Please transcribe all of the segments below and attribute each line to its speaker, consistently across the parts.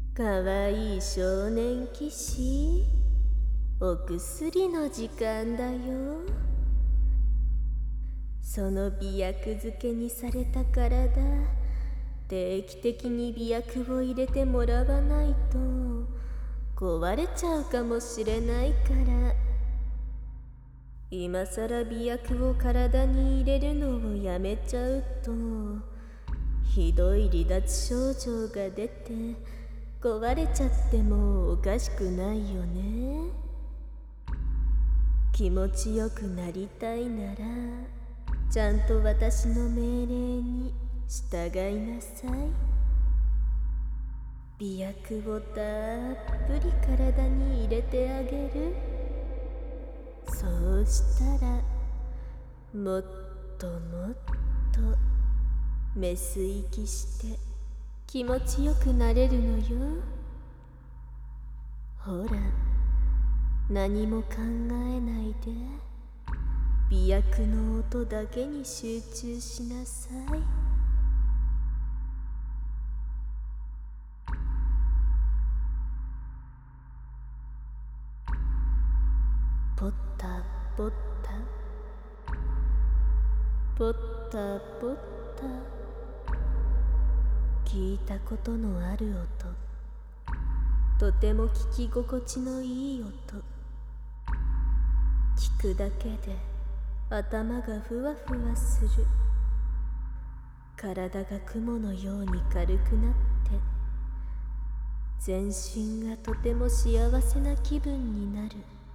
Speaker 1: かわいい少年騎士、お薬の時間だよ。その美薬漬けにされた体、定期的に美薬を入れてもらわないと壊れちゃうかもしれないから。今さら美薬を体に入れるのをやめちゃうとひどい離脱症状が出て壊れちゃってもおかしくないよね。気持ちよくなりたいならちゃんと私の命令に従いなさい。美薬をたっぷり体に入れてあげる。そうしたらもっともっとメス息して気持ちよくなれるのよ。ほら、何も考えないで美薬の音だけに集中しなさい。ポッタポッタポッタポッタ、聞いたことのある音、とても聞き心地のいい音。聞くだけで頭がふわふわする。体が雲のように軽くなって全身がとても幸せな気分になる。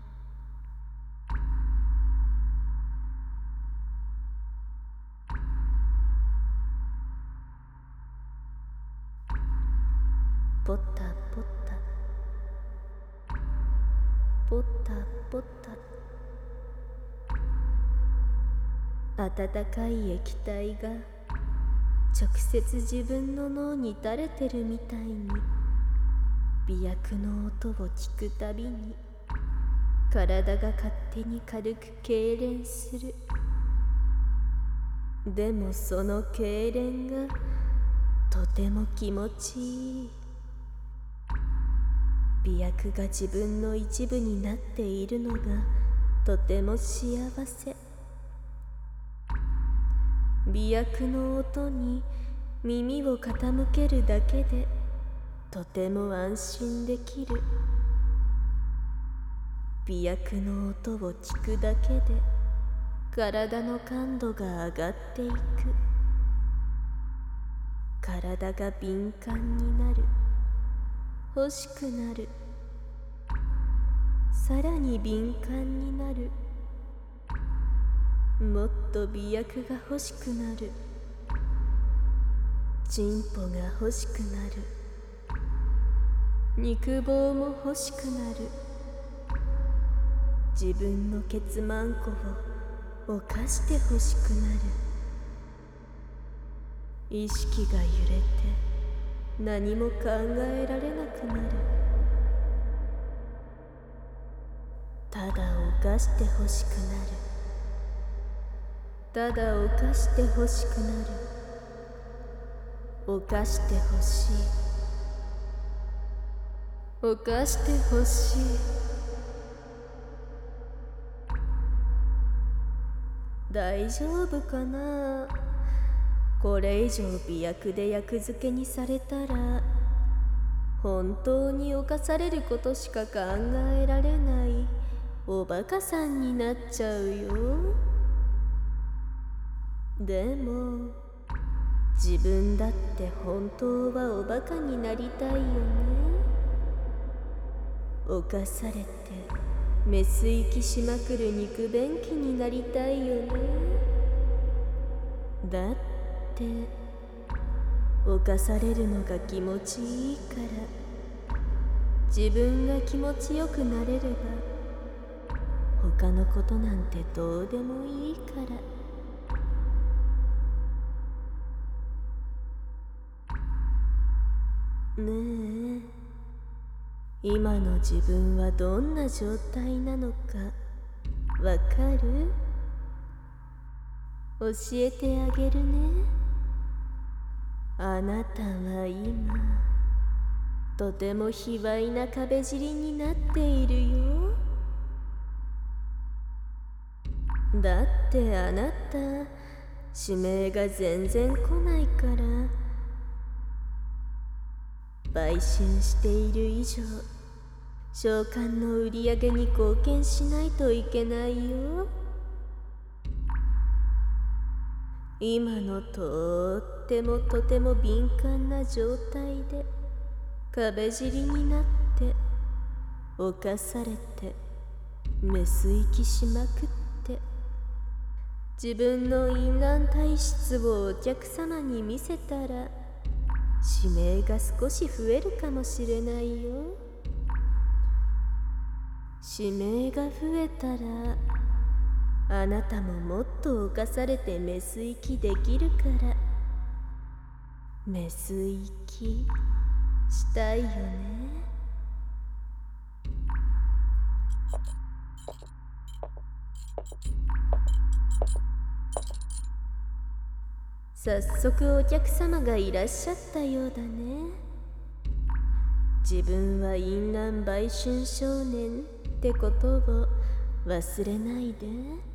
Speaker 1: ポッタポッタポッタポッタ、温かい液体が直接自分の脳に垂れてるみたいに美薬の音を聞くたびに体が勝手に軽く痙攣する。でもその痙攣がとても気持ちいい。美薬が自分の一部になっているのがとても幸せ。美薬の音に耳を傾けるだけでとても安心できる。美薬の音を聞くだけで体の感度が上がっていく。体が敏感になる。欲しくなる。さらに敏感になる。もっと美薬が欲しくなる。チンポが欲しくなる。肉棒も欲しくなる。自分のケツマンコを犯して欲しくなる。意識が揺れて何も考えられなくなる。ただ犯して欲しくなる。ただ犯して欲しくなる。犯して欲しい。犯して欲しい。大丈夫かな。これ以上美薬で薬漬けにされたら本当に犯されることしか考えられないおバカさんになっちゃうよ。でも自分だって本当はおバカになりたいよね。犯されてメス息しまくる肉便器になりたいよね。だって犯されるのが気持ちいいから自分が気持ちよくなれれば他のことなんてどうでもいいから。ねえ、今の自分はどんな状態なのかわかる？教えてあげるね。あなたは今とても卑猥な壁尻になっているよ。だってあなた指名が全然来ないから、売春している以上召喚の売り上げに貢献しないといけないよ。今のとってもとても敏感な状態で壁尻になって侵されてメス息しまくって、自分の淫乱体質をお客様に見せたら指名が少し増えるかもしれないよ。指名が増えたらあなたももっと侵されてメス息できるから、メス息したいよね。早速お客様がいらっしゃったようだね。自分は淫乱売春少年ってことを忘れないで。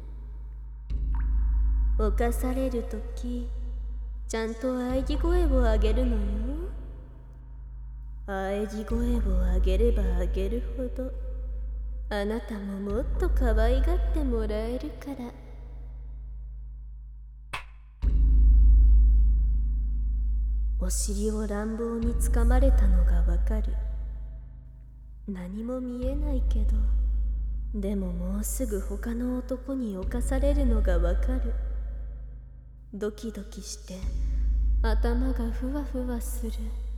Speaker 1: 犯されるときちゃんと喘ぎ声を上げるのよ。喘ぎ声を上げれば上げるほどあなたももっと可愛がってもらえるから。お尻を乱暴につかまれたのがわかる。何も見えないけど、でももうすぐ他の男に侵されるのがわかる。ドキドキして頭がふわふわする。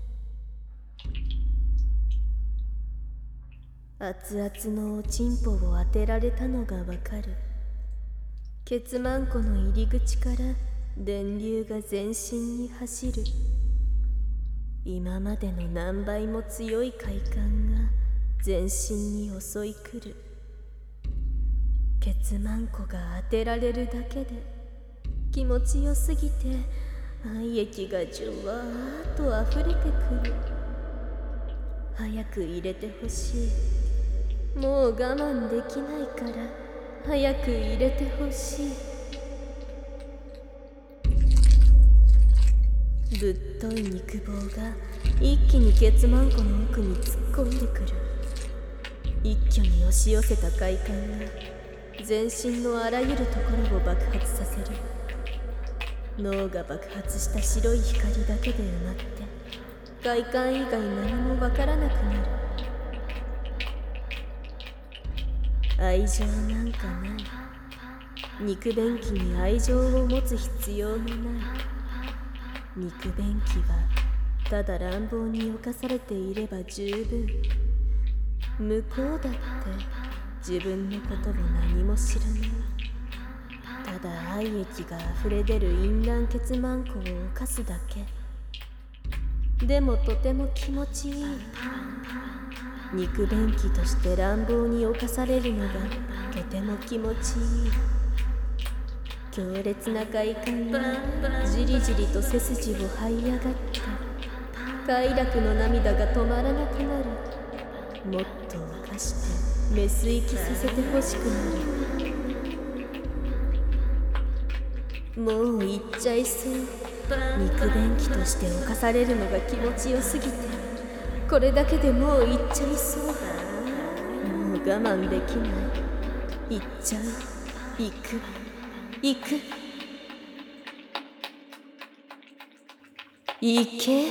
Speaker 1: 熱々のおちんぽを当てられたのがわかる。ケツマンコの入り口から電流が全身に走る。今までの何倍も強い快感が全身に襲い来る。ケツマンコが当てられるだけで気持ちよすぎて愛液がじゅわーっとあふれてくる。早く入れてほしい。もう我慢できないから早く入れてほしい。ぶっとい肉棒が一気にケツマンコの奥に突っ込んでくる。一挙に押し寄せた快感が全身のあらゆるところを爆発させる。脳が爆発した白い光だけで埋まって快感以外何もわからなくなる。愛情なんかない。肉便器に愛情を持つ必要もない。肉便器はただ乱暴に侵されていれば十分。向こうだって自分のことを何も知らない。ただ愛液が溢れ出る淫乱ケツマンコを犯すだけ。でもとても気持ちいい。肉便器として乱暴に侵されるのがとても気持ちいい。強烈な快感がじりじりと背筋を這い上がって快楽の涙が止まらなくなる。もっと犯してメス息させてほしくなる。もう行っちゃいそう。肉便器として侵されるのが気持ちよすぎてこれだけでもう行っちゃいそう。もう我慢できない。行っちゃう。行く行く行け。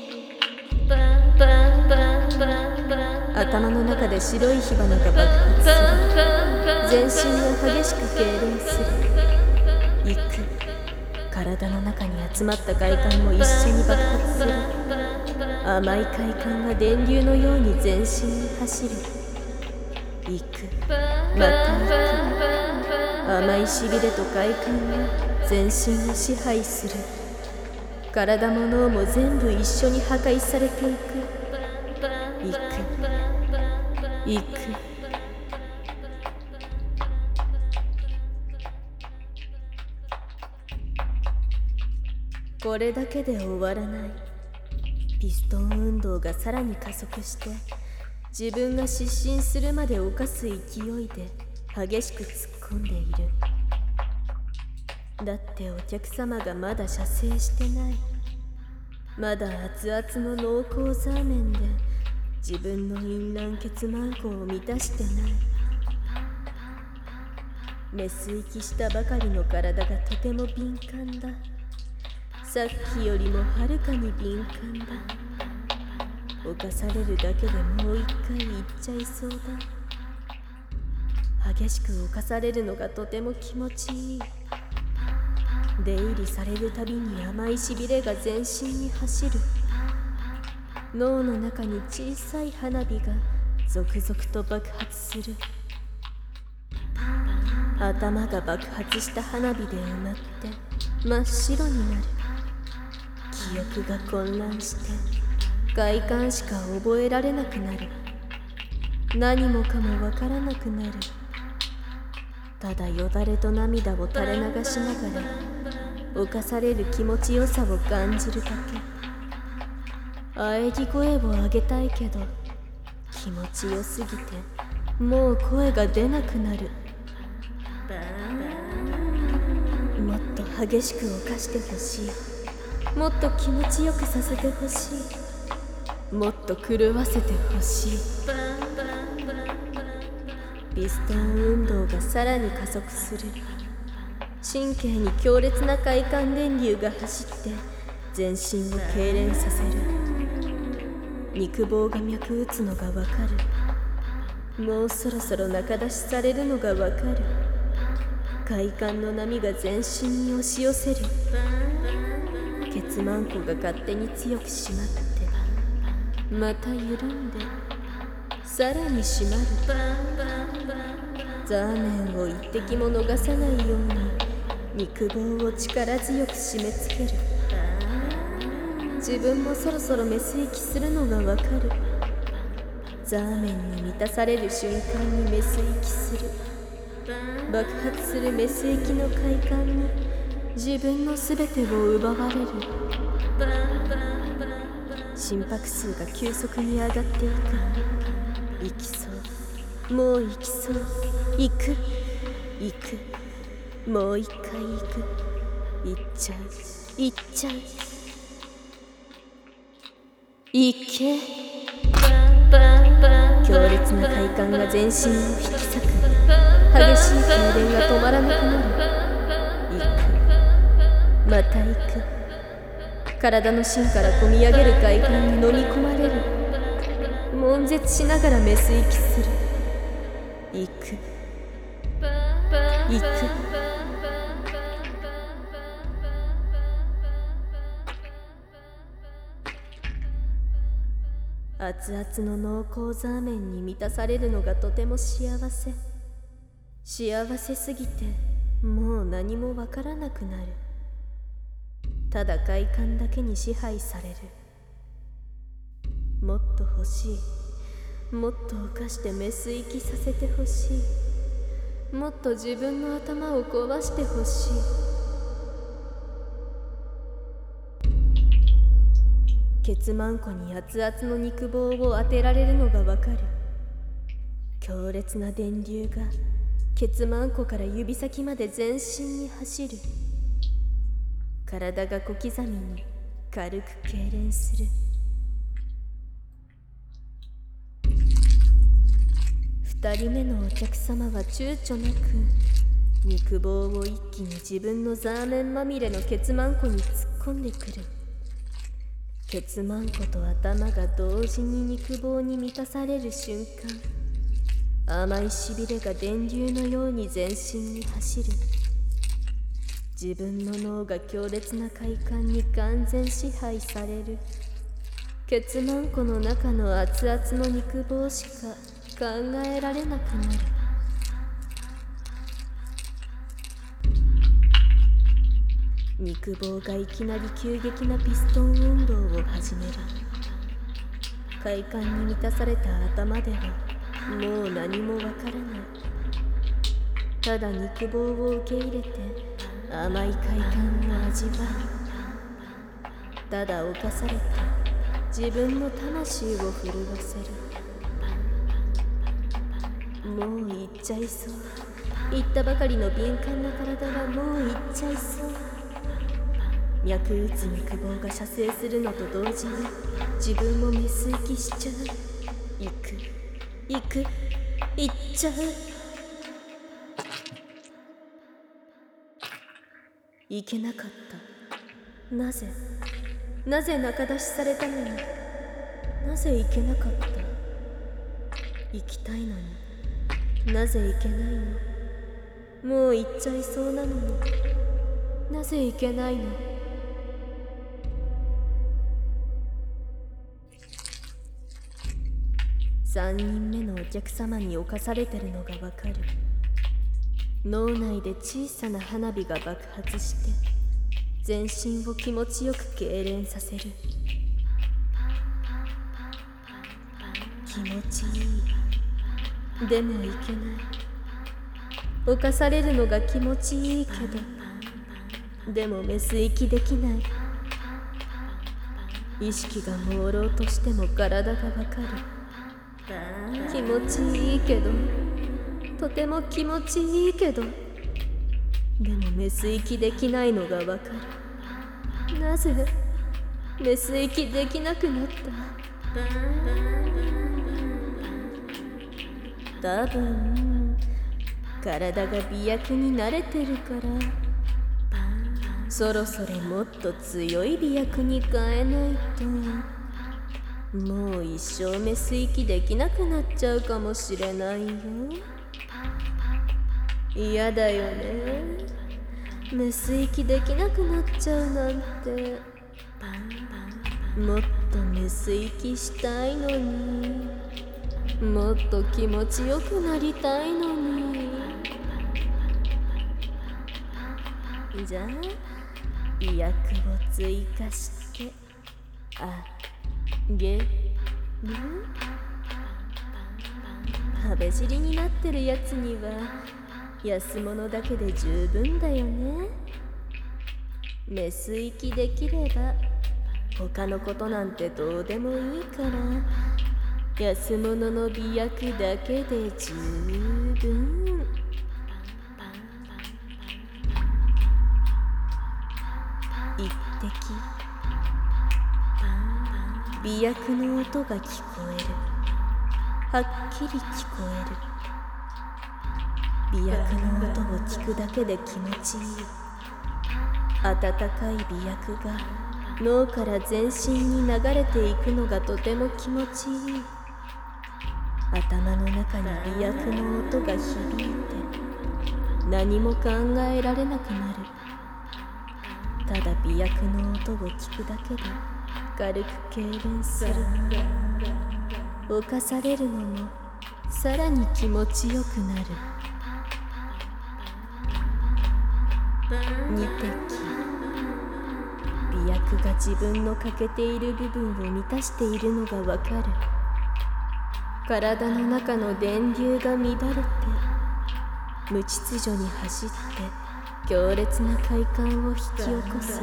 Speaker 1: 頭の中で白い火花が爆発する。全身が激しく痙攣する。行く。体の中に集まった快感も一緒に爆発する。甘い快感が電流のように全身に走る。行く。また行く。甘いしびれと快感が全身を支配する。体も脳も全部一緒に破壊されていく。行く行く。これだけで終わらない。 ピストン運動がさらに加速して、自分が失神するまで犯す勢いで激しく突っ込んでいる。だってお客様がまだ射精してない。まだ熱々の濃厚ザーメンで自分の淫乱血満庫を満たしてない。メス息したばかりの体がとても敏感だ。さっきよりもはるかに敏感だ。犯されるだけでもう一回言っちゃいそうだ。激しく犯されるのがとても気持ちいい。出入りされるたびに甘いしびれが全身に走る。脳の中に小さい花火が続々と爆発する。頭が爆発した花火で埋まって真っ白になる。記憶が混乱して快感しか覚えられなくなる。何もかもわからなくなる。ただよだれと涙を垂れ流しながら犯される気持ちよさを感じるだけ。喘ぎ声を上げたいけど気持ちよすぎてもう声が出なくなる。もっと激しく犯してほしい。もっと気持ちよくさせてほしい。もっと狂わせてほしい。ピストン運動がさらに加速する。神経に強烈な快感電流が走って全身を痙攣させる。肉棒が脈打つのがわかる。もうそろそろ中出しされるのがわかる。快感の波が全身に押し寄せる。ケツマンコが勝手に強く締まってまた緩んでさらに締まる。ザーメンを一滴も逃さないように肉棒を力強く締め付ける。自分もそろそろメス息するのがわかる。ザーメンに満たされる瞬間にメス息する。爆発するメス息の快感に自分の全てを奪われる。心拍数が急速に上がっていく。行きそう。もう行きそう。行く。行く。もう一回行く。行っちゃう。行っちゃう。行け。強烈な快感が全身を引き裂く。激しい痙攣が止まらなくなる。行く。また行く。体の芯からこみ上げる快感に飲み込まれる。悶絶しながらメス息する。行く。行く。熱々の濃厚ザーメンに満たされるのがとても幸せ。幸せすぎてもう何もわからなくなる。ただ快感だけに支配される。もっと欲しい。もっと犯してメス息させてほしい。もっと自分の頭を壊してほしい。ケツマンコに熱々の肉棒を当てられるのがわかる。強烈な電流がケツマンコから指先まで全身に走る。体が小刻みに軽く痙攣する。2人目のお客様は躊躇なく肉棒を一気に自分のザーメンまみれのケツマンコに突っ込んでくる。ケツマンコと頭が同時に肉棒に満たされる瞬間、甘いしびれが電流のように全身に走る。自分の脳が強烈な快感に完全支配される。ケツマンコの中の熱々の肉棒しか考えられなくなる。肉棒がいきなり急激なピストン運動を始める。快感に満たされた頭ではもう何もわからない。ただ肉棒を受け入れて甘い快感を味わう。ただ犯されて自分の魂を震わせる。もう行っちゃいそう。行ったばかりの敏感な体はもう行っちゃいそう。脈打つ肉棒が射精するのと同時に自分もメス息しちゃう。行く行っちゃう。行けなかった。なぜ仲出しされたのになぜ行けなかった。行きたいのになぜ行けないの。もう行っちゃいそうなのになぜ行けないの。3人目のお客様に侵されてるのがわかる。脳内で小さな花火が爆発して全身を気持ちよく痙攣させる。気持ちいい。でもいけない。侵されるのが気持ちいいけどでもメス息できない。意識が朦朧としても体がわかる。気持ちいいけどとても気持ちいいけどでもメス息できないのがわかる。なぜメス息できなくなった。多分体が美薬に慣れてるから。そろそろもっと強い美薬に変えないともう一生メス息できなくなっちゃうかもしれないよ。嫌だよね。メス息できなくなっちゃうなんて。もっとメス息したいのにもっと気持ちよくなりたいのに。じゃあ医薬を追加してあげる。食べ尻になってるやつには安物だけで十分だよね。メス息できれば他のことなんてどうでもいいから安物の美薬だけで十分。一滴美薬の音が聞こえる。はっきり聞こえる。美薬の音を聞くだけで気持ちいい。温かい美薬が脳から全身に流れていくのがとても気持ちいい。頭の中に美薬の音が響いて何も考えられなくなる。ただ美薬の音を聞くだけで軽く痙攣する。侵されるのもさらに気持ちよくなる。2滴美薬が自分の欠けている部分を満たしているのがわかる。体の中の電流が乱れて無秩序に走って強烈な快感を引き起こす。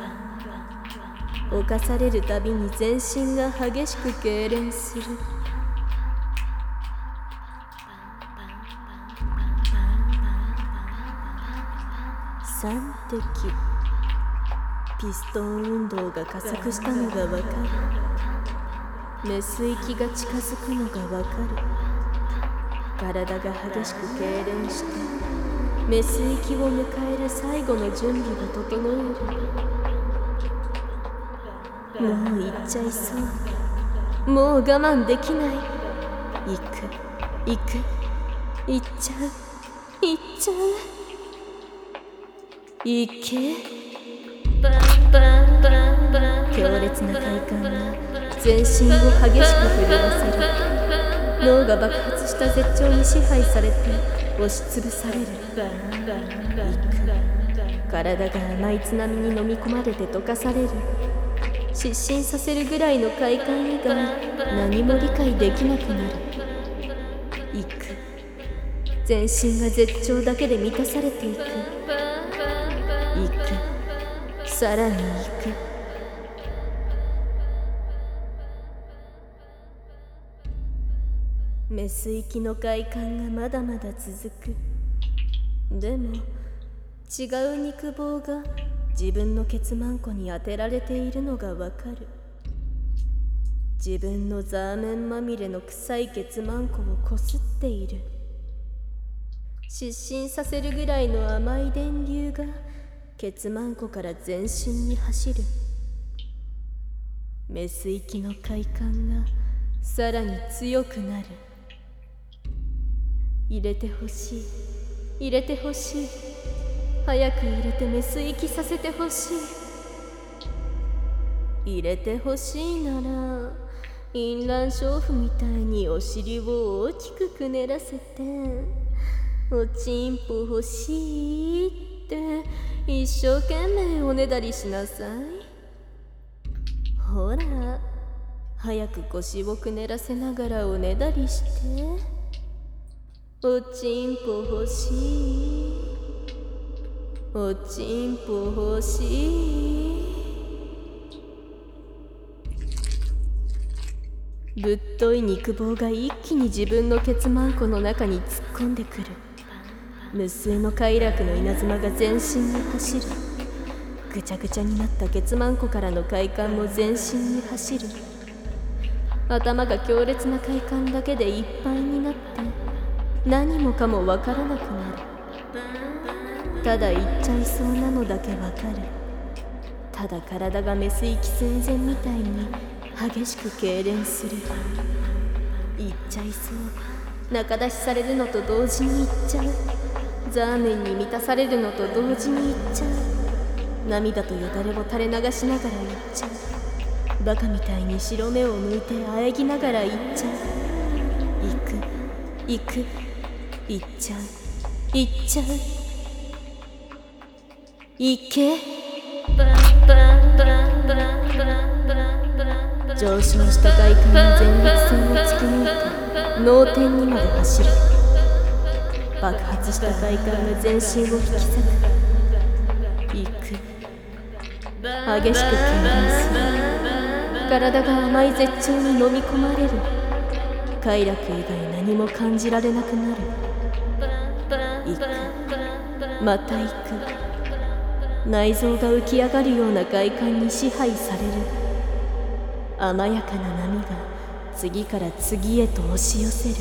Speaker 1: 侵されるたびに全身が激しく痙攣する。3滴ピストン運動が加速したのがわかる。メス息が近づくのがわかる。体が激しく痙攣してメス息を迎える最後の準備が整える。もう行っちゃいそう。もう我慢できない。行っちゃう。行け。強烈な快感が全身を激しく震わせる。脳が爆発した絶頂に支配されて押しつぶされる。体が甘い津波に飲み込まれて溶かされる。失神させるぐらいの快感以外何も理解できなくなる。全身が絶頂だけで満たされていく。さらに行く。 メス行きの快感がまだまだ続く。でも違う肉棒が自分のケツマンコに当てられているのがわかる。自分のザーメンまみれの臭いケツマンコをこすっている。失神させるぐらいの甘い電流がケツマンコから全身に走る。メス行きの快感がさらに強くなる。入れてほしい、入れてほしい、早く入れてメス行きさせてほしい。入れてほしいなら淫乱娼婦みたいにお尻を大きくくねらせて、おちんぽ欲しいって一生懸命おねだりしなさい。ほら、早く腰をくねらせながらおねだりして。おちんぽ欲しい、おちんぽ欲しい。ぶっとい肉棒が一気に自分のケツマンコの中に突っ込んでくる。無数の快楽の稲妻が全身に走る。ぐちゃぐちゃになったケツマンコからの快感も全身に走る。頭が強烈な快感だけでいっぱいになって何もかもわからなくなる。ただ言っちゃいそうなのだけわかる。ただ体がメス行き寸前みたいに激しく痙攣する。言っちゃいそう。中出しされるのと同時に言っちゃう。ザーメンに満たされるのと同時に言っちゃう。涙とよだれを垂れ流しながら言っちゃう。バカみたいに白目を向いて喘ぎながら言っちゃう。行く行っちゃう、行っちゃう。行け。上昇した快感が前立腺を突き抜いて脳天にまで走る。爆発した快感が全身を引き裂く。行く。激しく痙攣する。体が甘い絶頂に飲み込まれる。快楽以外何も感じられなくなる。行く。また行く。内臓が浮き上がるような快感に支配される。甘やかな波が次から次へと押し寄せる。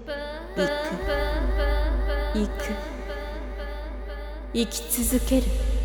Speaker 1: 行く。行く。生き続ける。